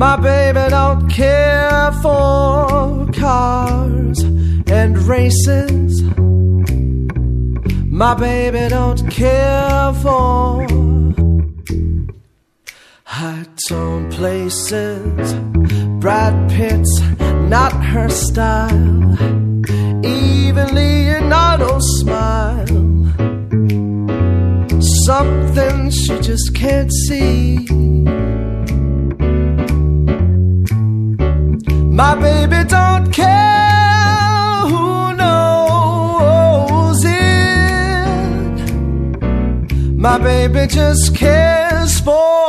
My baby don't care for cars and races. My baby don't care for high-tone places. Brad Pitt's not her style. Even Leonardo's smile, something she just can't see. My baby don't care who knows it. My baby just cares for